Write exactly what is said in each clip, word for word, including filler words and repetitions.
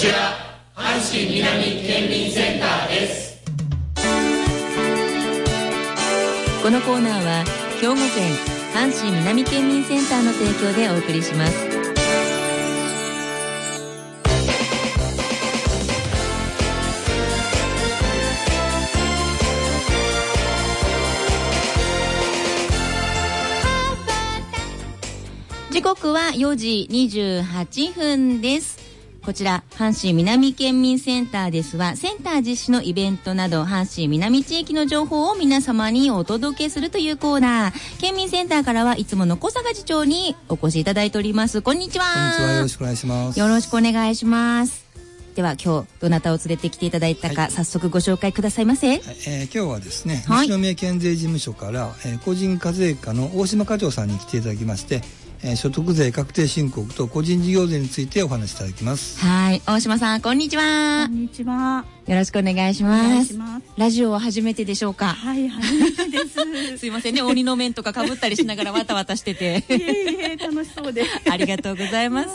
ちら阪神南県民センターです。 このコーナーは兵庫県阪神南県民センターの提供でお送りします。時刻はよじにじゅうはっぷんです。こちら阪神南県民センターですは、センター実施のイベントなど阪神南地域の情報を皆様にお届けするというコーナー。県民センターからはいつもの小坂次長にお越しいただいております。こんにちは。 こんにちは、よろしくお願いします。 よろしくお願いします。では今日どなたを連れてきていただいたか、はい、早速ご紹介くださいませ。はい、 えー、今日はですね、 はい、 西宮県税事務所から、えー、個人課税課の大島課長さんに来ていただきまして、えー、所得税確定申告と個人事業税についてお話しいただきます。 はい、大島さんこんにちは。 こんにちは。 よろしくお願いします。 お願いします。 ラジオは初めてでしょうか？ はい、初めてです。 すいませんね、鬼の面とか被ったりしながらわたわたしてて。 いえいえ、楽しそうで。 ありがとうございます。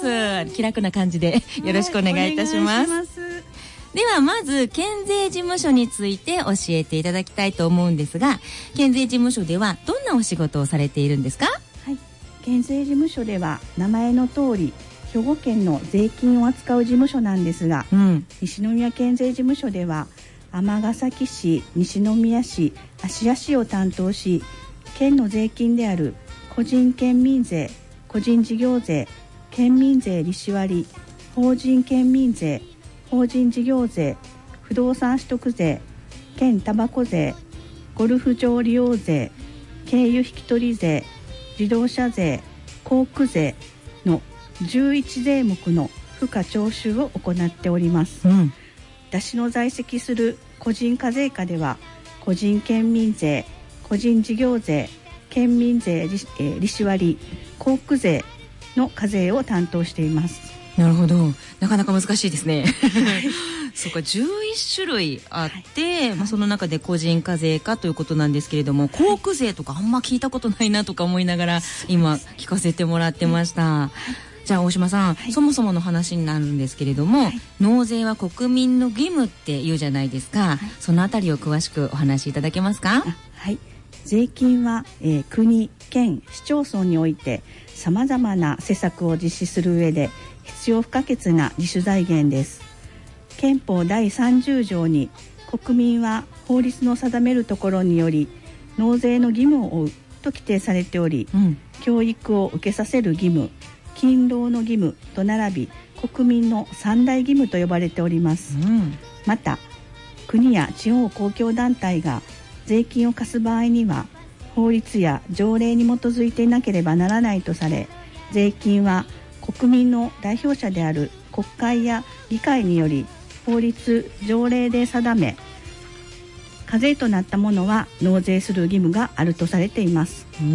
気楽な感じでよろしくお願いいたします。はい、お願いします。ではまず県税事務所について教えていただきたいと思うんですが、県税事務所ではどんなお仕事をされているんですか？ はい、県税事務所では名前の通り兵庫県の税金を扱う事務所なんですが、うん、西宮県税事務所では尼崎市、西宮市、芦屋市を担当し、県の税金である個人県民税、個人事業税、県民税利子割、法人県民税、法人事業税、不動産取得税、県たばこ税、ゴルフ場利用税、経由引取税、自動車税、航空税のじゅういち税目の付加徴収を行っております。うん、私の在籍する個人課税課では、個人県民税、個人事業税、県民税利、えー、利子割、航空税の課税を担当しています。 なるほど、なかなか難しいですね。そうか、じゅういち種類あって、はい、まあ、その中で個人課税課ということなんですけれども、航空税とかあんま聞いたことないなとか思いながら今聞かせてもらってました。はい、じゃあ大島さん、はい、そもそもの話になるんですけれども、はい、納税は国民の義務って言うじゃないですか。はい、そのあたりを詳しくお話しいただけますか？ はい、税金は、えー、国、県、市町村においてさまざまな施策を実施する上で必要不可欠な自主財源です。憲法だいさんじゅう条に、国民は法律の定めるところにより納税の義務を負うと規定されており、うん、教育を受けさせる義務、勤労の義務と並び国民の三大義務と呼ばれております。うん、また国や地方公共団体が税金を課す場合には法律や条例に基づいていなければならないとされ、税金は国民の代表者である国会や議会により法律・条例で定め、課税となったものは納税する義務があるとされています。 うん、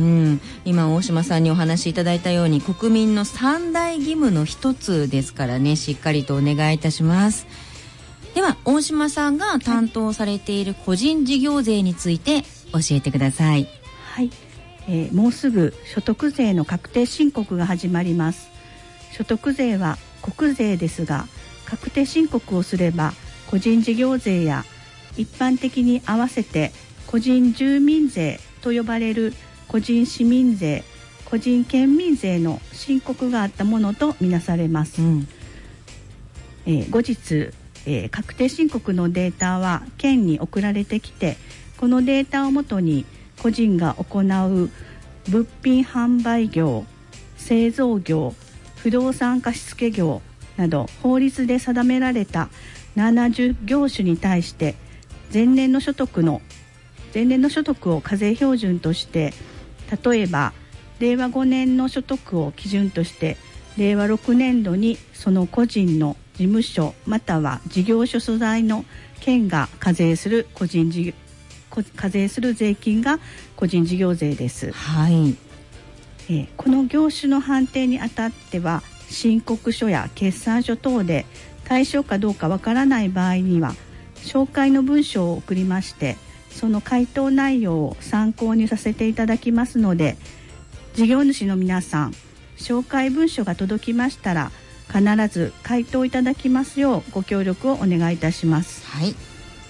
今大島さんにお話しいただいたように、国民の三大義務の一つですからね、しっかりとお願いいたします。では大島さんが担当されている個人事業税について教えてください。 はい、えー、もうすぐ所得税の確定申告が始まります。所得税は国税ですが、確定申告をすれば個人事業税や一般的に合わせて個人住民税と呼ばれる個人市民税、個人県民税の申告があったものとみなされます。うん、えー、後日、えー、確定申告のデータは県に送られてきて、このデータをもとに個人が行う物品販売業、製造業、不動産貸付業など法律で定められたななじゅう業種に対して前年の所得の前年の所得を課税標準として、例えばれいわごねんの所得を基準としてれいわろくねん度にその個人の事務所または事業所所在の県が課税する個人事業課税する税金が個人事業税です。 はい、 えー、この業種の判定にあたっては申告書や決算書等で対象かどうかわからない場合には紹介の文書を送りまして、その回答内容を参考にさせていただきますので、事業主の皆さん、紹介文書が届きましたら必ず回答いただきますようご協力をお願いいたします。 はい、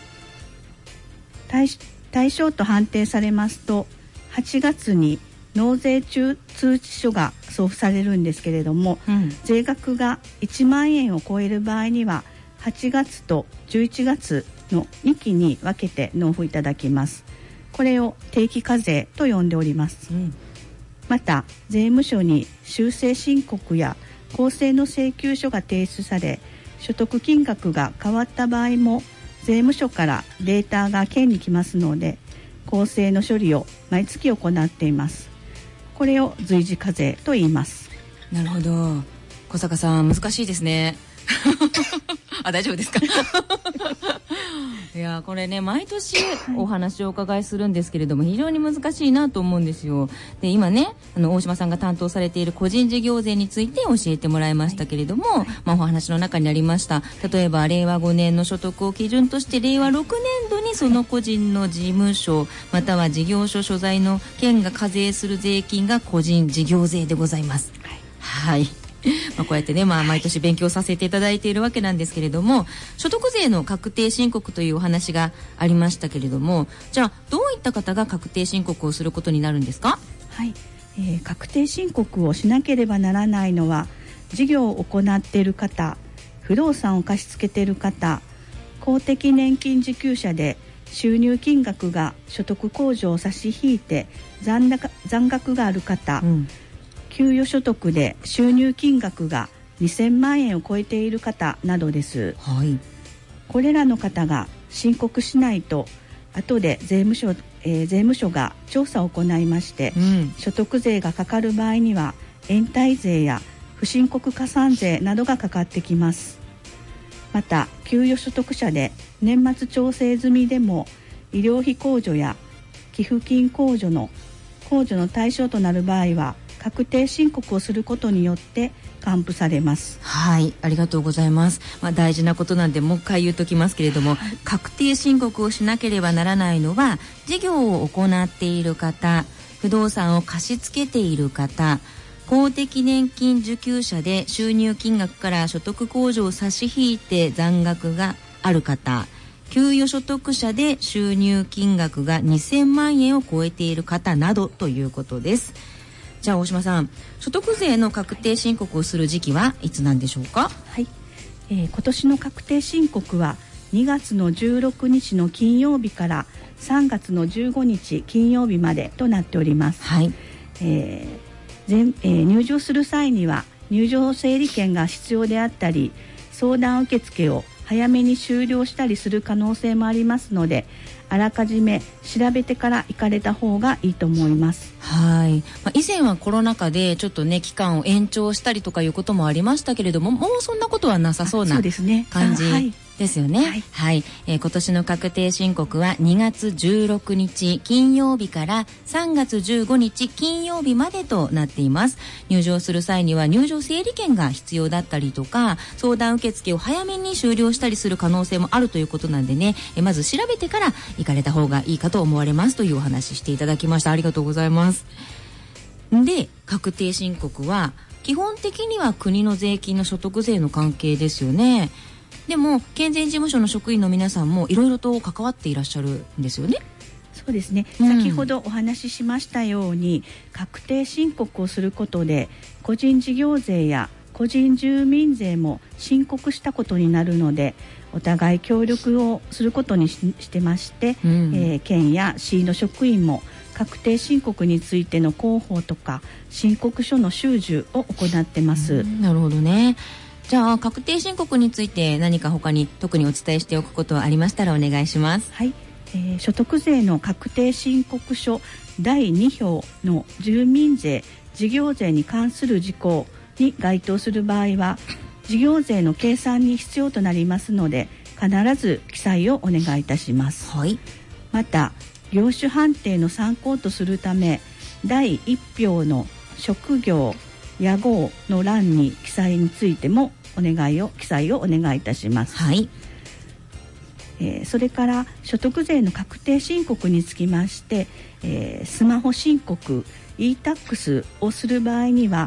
対, 対象と判定されますとはちがつに納税中通知書が送付されるんですけれども、うん、税額がいちまんえんを超える場合にははちがつとじゅういちがつのにきに分けて納付いただきます。これを定期課税と呼んでおります、うん、また税務署に修正申告や公正の請求書が提出され所得金額が変わった場合も税務署からデータが県に来ますので公正の処理を毎月行っています。これを随時課税と言います。 なるほど。小坂さん難しいですねあ、大丈夫ですかいやこれね毎年お話をお伺いするんですけれども非常に難しいなと思うんですよ。で今ねあの大島さんが担当されている個人事業税について教えてもらいましたけれども、はいまあ、お話の中にありました例えばれいわごねんの所得を基準としてれいわろくねんどにその個人の事務所または事業所所在の県が課税する税金が個人事業税でございます。はい、はいまあこうやってね、まあ、毎年勉強させていただいているわけなんですけれども所得税の確定申告というお話がありましたけれどもじゃあどういった方が確定申告をすることになるんですか？ はい、えー、確定申告をしなければならないのは事業を行っている方不動産を貸し付けている方公的年金受給者で収入金額が所得控除を差し引いて 残高、残額がある方、うん給与所得で収入金額がにせんまんえんを超えている方などです、はい、これらの方が申告しないと後で税務署、えー、税務署が調査を行いまして、うん、所得税がかかる場合には延滞税や不申告加算税などがかかってきます。また給与所得者で年末調整済みでも医療費控除や寄付金控除の控除の対象となる場合は確定申告をすることによって還付されます。 はい、ありがとうございます。まあ、大事なことなんでもう一回言うときますけれども、はい、確定申告をしなければならないのは事業を行っている方、不動産を貸し付けている方、公的年金受給者で収入金額から所得控除を差し引いて残額がある方、給与所得者で収入金額がにせんまんえんを超えている方などということです。じゃあ大島さん所得税の確定申告をする時期はいつなんでしょうか？ はい、えー、今年の確定申告はにがつのじゅうろくにちの金曜日からさんがつのじゅうごにち金曜日までとなっております。はいえー前えー、入場する際には入場整理券が必要であったり相談受付を早めに終了したりする可能性もありますのであらかじめ調べてから行かれた方がいいと思います。 はい、まあ、以前はコロナ禍でちょっとね期間を延長したりとかいうこともありましたけれどももうそんなことはなさそうな感じですよね。はい、はいえー、今年の確定申告はにがつじゅうろくにち金曜日からさんがつじゅうごにち金曜日までとなっています。入場する際には入場整理券が必要だったりとか相談受付を早めに終了したりする可能性もあるということなんでね、えー、まず調べてから行かれた方がいいかと思われますというお話していただきました。ありがとうございます。で確定申告は基本的には国の税金の所得税の関係ですよね。でも県税事務所の職員の皆さんもいろいろと関わっていらっしゃるんですよね。 そうですね、うん、先ほどお話ししましたように確定申告をすることで個人事業税や個人住民税も申告したことになるのでお互い協力をすることに し, してまして、うんえー、県や市の職員も確定申告についての広報とか申告書の収受を行ってます、うん、 なるほどね。じゃあ確定申告について何か他に特にお伝えしておくことはありましたらお願いします。 はい、えー、所得税の確定申告書だいにひょうの住民税事業税に関する事項に該当する場合は事業税の計算に必要となりますので必ず記載をお願いいたします、はい、また業種判定の参考とするためだいいちひょうの職業屋号の欄に記載についてもお願いを記載をお願いいたします、はいえー、それから所得税の確定申告につきまして、えー、スマホ申告 e-タックス をする場合には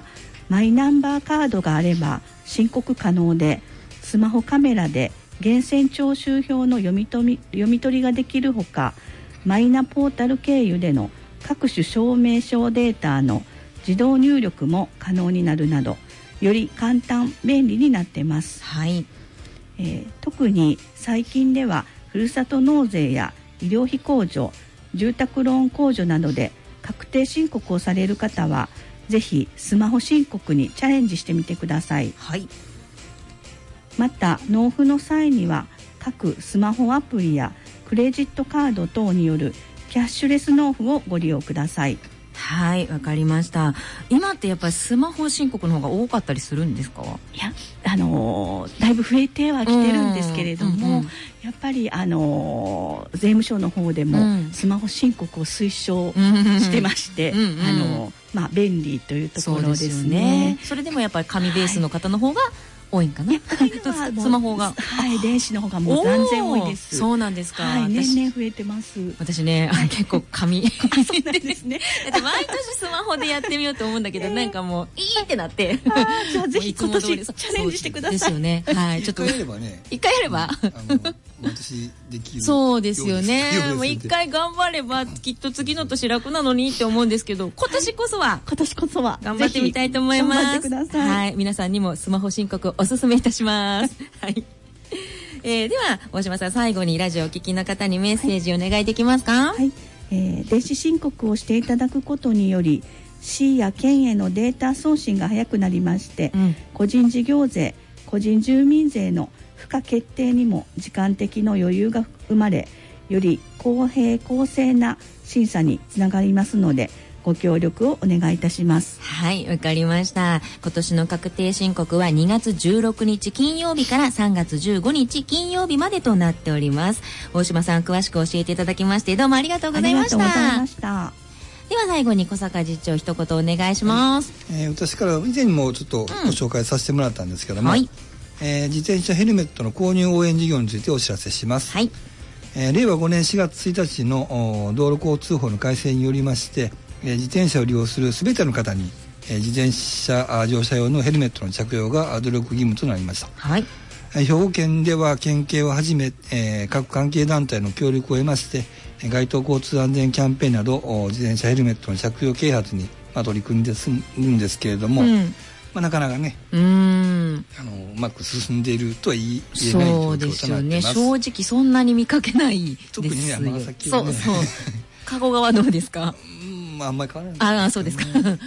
マイナンバーカードがあれば申告可能で、スマホカメラで源泉徴収票の読み取り、読み取りができるほか、マイナポータル経由での各種証明書データの自動入力も可能になるなど、より簡単便利になっています。 はい。 えー、特に最近ではふるさと納税や医療費控除、住宅ローン控除などで確定申告をされる方は、ぜひスマホ申告にチャレンジしてみてください。 はい。 また納付の際には各スマホアプリやクレジットカード等によるキャッシュレス納付をご利用ください。 はい、わかりました。今ってやっぱりスマホ申告の方が多かったりするんですか？ いや、あのー、だいぶ増えてはきてるんですけれども、うんうん、やっぱり、あのー、税務署の方でもスマホ申告を推奨してまして、うんうん、あのー、まあ、便利というところですね。 そうですね。 それでもやっぱり紙ベースの方の方が、はい、多いんかな。スマホが、 はい、電子の方がもう断然多いです。 そうなんですか。 はい、年々増えてます。 私ね、はい、結構紙そうなんですね。 だって毎年スマホでやってみようと思うんだけど、えー、なんかもういいってなって。 あ、じゃあぜひ今年チャレンジしてください。 ですよね。はい、ちょっと一回やればね。 一回やれば。あの私できる。 そうですよね。もう一回頑張ればきっと次の年楽なのにって思うんですけど、今年こそは今年こそは頑張ってみたいと思います。 頑張ってください。 はい、皆さんにもスマホ申告おすすめいたします。はい。えー、では大島さん、最後にラジオをお聞きの方にメッセージお願いできますか？ はい、えー、電子申告をしていただくことにより、市や県へのデータ送信が早くなりまして、うん、個人事業税、個人住民税の付加決定にも時間的の余裕が生まれ、より公平公正な審査につながりますので、ご協力をお願いいたします。 はい、わかりました。今年の確定申告はにがつじゅうろくにち金曜日からさんがつじゅうごにち金曜日までとなっております。大島さん、詳しく教えていただきましてどうもありがとうございました。 ありがとうございました。 では最後に小坂次長、一言お願いします。 はい、えー、私から以前にもちょっとご紹介させてもらったんですけども、うん、はい、えー、自転車ヘルメットの購入応援事業についてお知らせします。 はい、 えー、れいわごねんしがつついたちの道路交通法の改正によりまして、自転車を利用するすべての方に自転車乗車用のヘルメットの着用が努力義務となりました。 はい、 兵庫県では県警をはじめ、えー、各関係団体の協力を得まして、街頭交通安全キャンペーンなど自転車ヘルメットの着用啓発に、まあ、取り組んでるんですけれども、うん、まあ、なかなかね、うーん、あのうまく進んでいるとは言えない状況となっています。そうですよね。 正直そんなに見かけないですよ。 特にね、尼崎はね。 そうそう。加古川どうですか？ まあ、あんまり変わらない、 ね、ああ、そうですか。うんうん。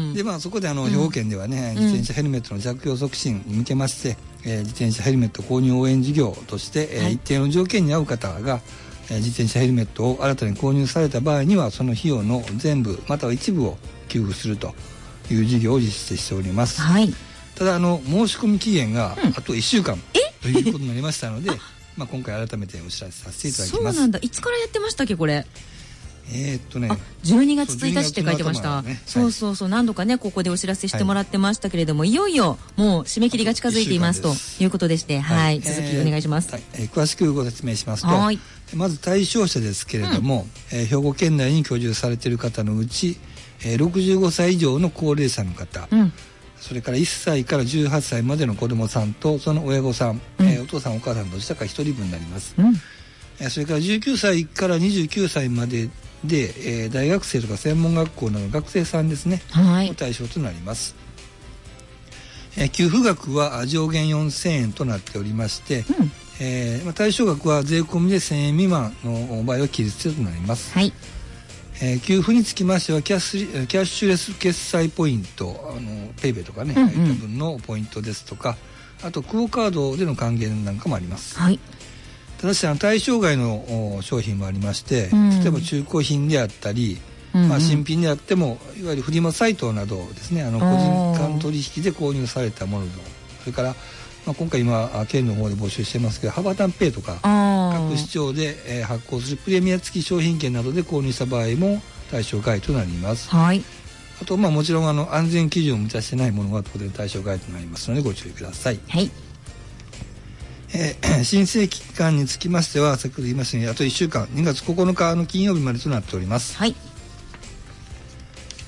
で、まあ、そこであの、兵庫県ではね、うん、自転車ヘルメットの着用促進に向けまして、えー、自転車ヘルメット購入応援事業として、えーはい、一定の条件に合う方が、えー、自転車ヘルメットを新たに購入された場合には、その費用の全部または一部を給付するという事業を実施しております。 はい、 ただあの申し込み期限があといっしゅうかん、うん、ということになりましたのでまあ今回改めてお知らせさせていただきます。 そうなんだ。いつからやってましたっけこれ？ えー、っとね、 あ、じゅうにがつついたちって書いてました。ね、そうそうそう、何度かねここでお知らせしてもらってましたけれども、はい、いよいよもう締め切りが近づいていますということでして、はい、はい、続きお願いします。 はい、えー、詳しくご説明しますと、はい、まず対象者ですけれども、うん、えー、兵庫県内に居住されている方のうち、えー、ろくじゅうごさい以上の高齢者の方、うん、それからいっさいからじゅうはっさいまでの子どもさんとその親御さん、うん、えー、お父さんお母さんどちらかひとりぶんになります。うん、えー、それからじゅうきゅうさいからにじゅうきゅうさいまでで、えー、大学生とか専門学校などの学生さんですね、はい、の対象となります。えー、給付額は上限よんせんえんとなっておりまして、うん、えーまあ、対象額は税込みでせんえん未満の場合は期日制となります。はい、えー、給付につきましてはキャッシュ、キャッシュレス決済ポイント、あのペイペイとかね、うんうん、入った分のポイントですとか、あとクオカードでの還元なんかもあります。はい、ただしあの対象外の商品もありまして、うん、例えば中古品であったり、うんうん、まあ、新品であってもいわゆるフリマサイトなどですね、あの個人間取引で購入されたもの、それから、まあ、今回今県の方で募集してますけどハバタンペイとか各市町で、えー、発行するプレミア付き商品券などで購入した場合も対象外となります。はい、あと、まあ、もちろんあの安全基準を満たしてないものが当然対象外となりますのでご注意ください。はい、えー、申請期間につきましては先ほど言いましたようにあといっしゅうかんにがつここのかの金曜日までとなっております。はい、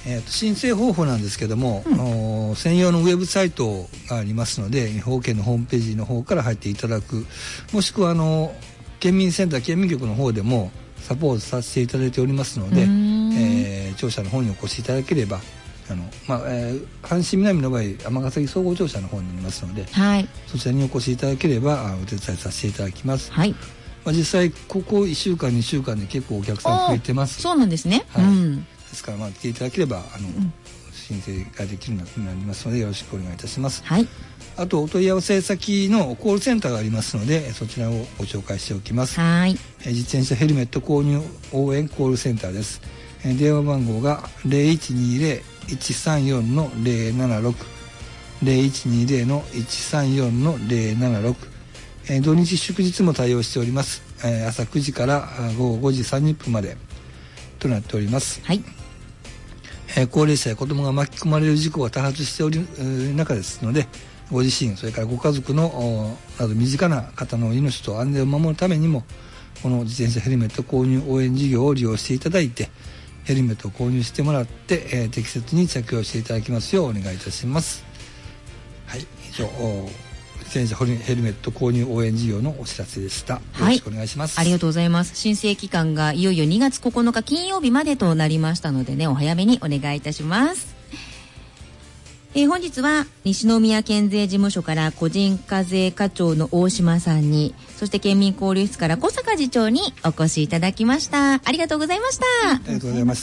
えー、と申請方法なんですけども、うん、専用のウェブサイトがありますので、兵庫県のホームページの方から入っていただく、もしくはあの県民センター県民局の方でもサポートさせていただいておりますので、えー、庁舎の方にお越しいただければ、あの、まあえー、阪神南の場合尼崎総合庁舎の方になりますので、はい、そちらにお越しいただければお手伝いさせていただきます。はい、まあ、実際ここいっしゅうかんにしゅうかんで結構お客さん増えてます。 そうなんですね、 はい、 うん、 ですから、まあ、来ていただければあの、うん、申請ができるようになりますのでよろしくお願いいたします。はい、あとお問い合わせ先のコールセンターがありますのでそちらをご紹介しておきます。はい、え自転車ヘルメット購入応援コールセンターです。え電話番号が ゼロいちにゼロ いちさんよん ゼロななろく ゼロいちにゼロ いちさんよん ゼロななろく、え土日祝日も対応しております。え朝くじからごごごじさんじゅっぷんまでとなっております。はい、えー、高齢者や子どもが巻き込まれる事故が多発しておる中ですので、ご自身それからご家族のなど身近な方の命と安全を守るためにもこの自転車ヘルメット購入応援事業を利用していただいて、ヘルメットを購入してもらって、えー、適切に着用していただきますようお願いいたします。はい、以上自転車ヘルメット購入応援事業のお知らせでした。よろしくお願いします。 はい、ありがとうございます。申請期間がいよいよにがつここのか金曜日までとなりましたのでね、お早めにお願いいたします。えー、本日は西宮県税事務所から個人課税課長の大島さんに、そして県民交流室から小坂次長にお越しいただきました。ありがとうございました。 ありがとうございました。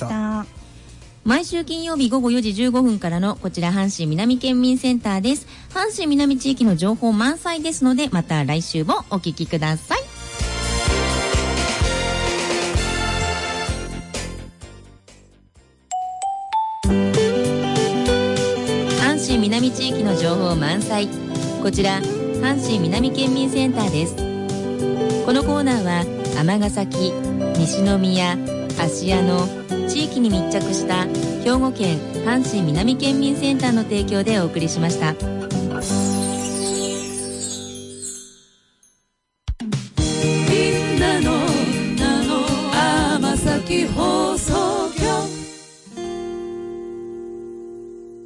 毎週金曜日午後よじじゅうごふんからのこちら阪神南県民センターです。阪神南地域の情報満載ですので、また来週もお聞きください。阪神南地域の情報満載、こちら阪神南県民センターです。このコーナーは尼崎、西宮、芦屋の地域に密着した兵庫県阪神南県民センターの提供でお送りしました。みんなの名の尼崎放送